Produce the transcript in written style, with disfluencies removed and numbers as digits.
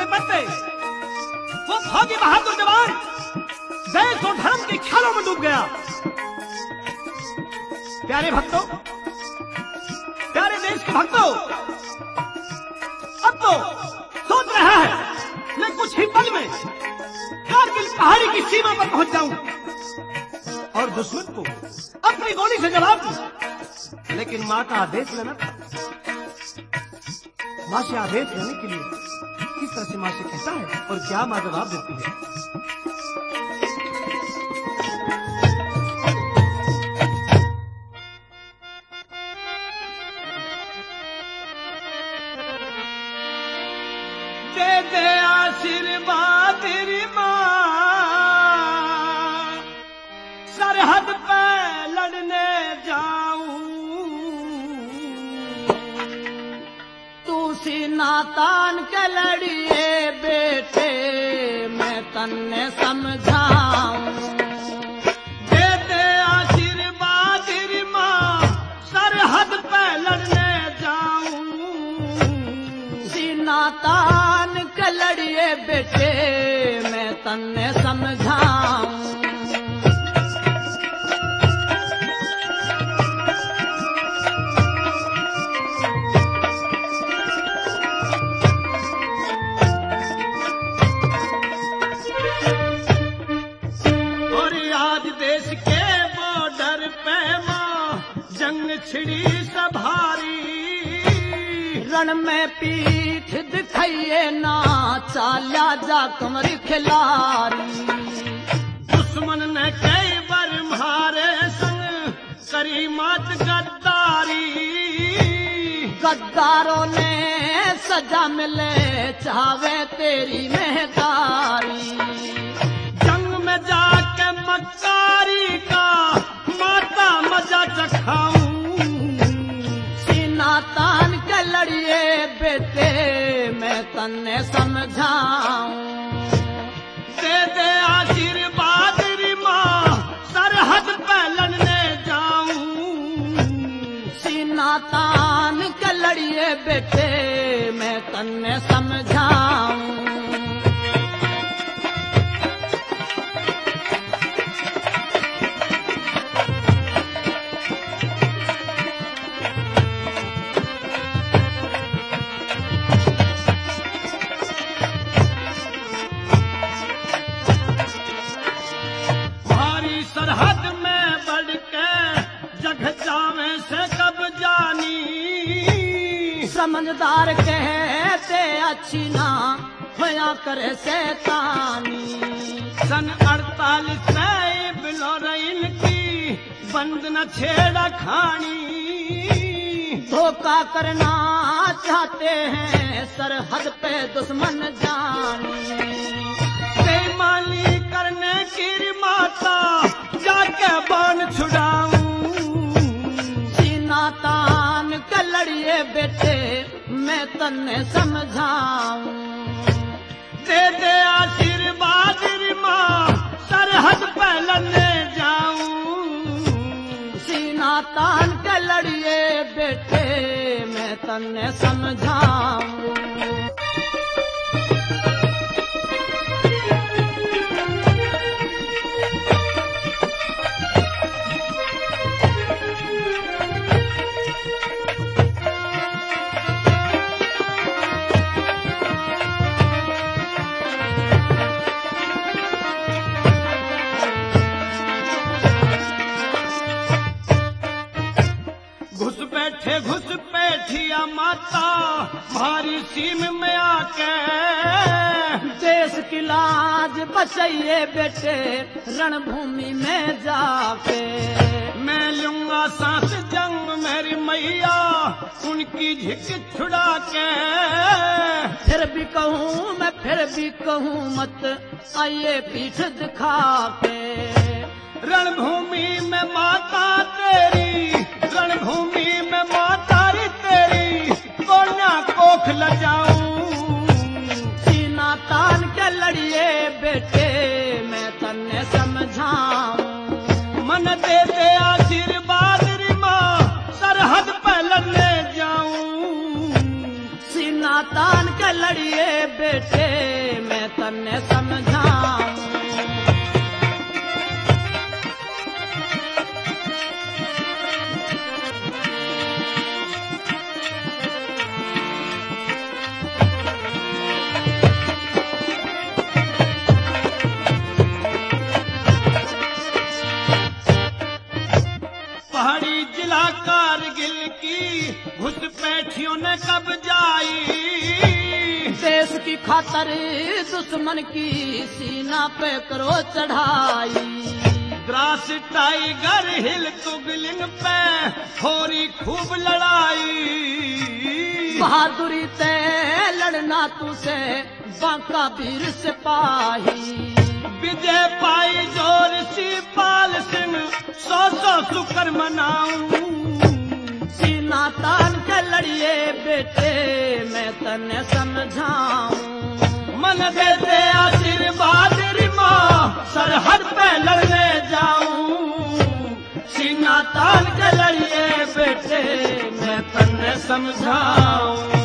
बढ़ते वो फौजी बहादुर जवान देश और धर्म के ख्यालों में डूब गया। प्यारे भक्तों, प्यारे देश के भक्तों, अब तो सोच रहा है मैं कुछ ही पल में कारगिल पहाड़ी की सीमा पर पहुंच जाऊं और दुश्मन को अपनी गोली से जवाब दूं। लेकिन मां का आदेश लेना था। मां से आदेश लेने के लिए किस तरह से मां से कहता है और क्या मां जवाब देती है। दे दे आशीर्वाद रे मां, सरहद पे लड़ने जाऊं, तू सीना तान के लड़िए बेटे, मैं तन्ने समझाऊं। दे दे आशीर्वाद रे मां, सरहद पे लड़ने जाऊं, सीना तान के लड़िए बेटे, मैं तन्ने समझाऊं। छिड़ी सभारी रण में पीठ दिखाइए ना, चाल्या जा कमर खिलारी। दुश्मन ने कई बार मारे संग करी मात गद्दारी, गद्दारों ने सजा मिले चावे तेरी मेहदारी। जंग में जाके मक्कारी का माता मजा चखाऊं, तान के लड़िए बेटे, मैं तन्ने समझाऊं। दे दे आशीर्वाद री मां, सरहद पे लड़ने जाऊं, सीना तान के लड़िए बेटे, मैं तन्ने समझाऊं। सरहद में बढ़ के जग जावे से कब जानी, समझदार कहते अच्छी ना होया करे शैतानी। सन 48 में बिलोरइन की बंद न छेड़ा खानी, धोखा करना चाहते हैं सरहद पे दुश्मन जानी। बेईमानी करने की माता जाके बाण छुड़ाऊं, सीना तान के लड़िए बेटे, मैं तन्ने समझाऊं। दे दे आशीर्वाद रे मां, सरहद पे लड़ने जाऊं, सीना तान के लड़िए बेटे, मैं तन्ने समझाऊं। घुस बैठिया माता भारी सीम में आके, देश की लाज बचाइए बेटे, रणभूमि में जाके। मैं लूंगा सांस जंग मेरी मैया, उनकी झिक छुड़ा के। फिर भी कहूँ मैं, फिर भी कहूँ मत आइए पीठ दिखा के। रणभूमि में माता तेरी, रणभूमि में माता रे तेरी, कोन्या कोख लजाऊं, सीना तान के लड़िए बेटे, मैं तन्ने समझाऊं। मन दे दे आशीर्वाद रे मां, सरहद पे लड़ने जाऊं, सीना तान के लड़िए बेटे मैं तन्ने समझाऊं। पहाड़ी जिला कारगिल की घुसपैठियों ने कब जाई, देश की खातर दुश्मन की सीना पे करो चढ़ाई। द्रास टाइगर हिल तुगलिंग पे होरी खूब लड़ाई। बहादुरी ते लड़ना तुसे बांका वीर सिपाही। विजय पाई जोर शिवपाल सिंह 100 शुक्र मनाऊं। सीना तान के लड़िए बेटे मैं तन्ने समझाऊं। मन देते आशीर्वाद री माँ सरहद पे लड़ने जाऊं। सीना तान के लड़िए बेटे मैं तन्ने समझाऊं।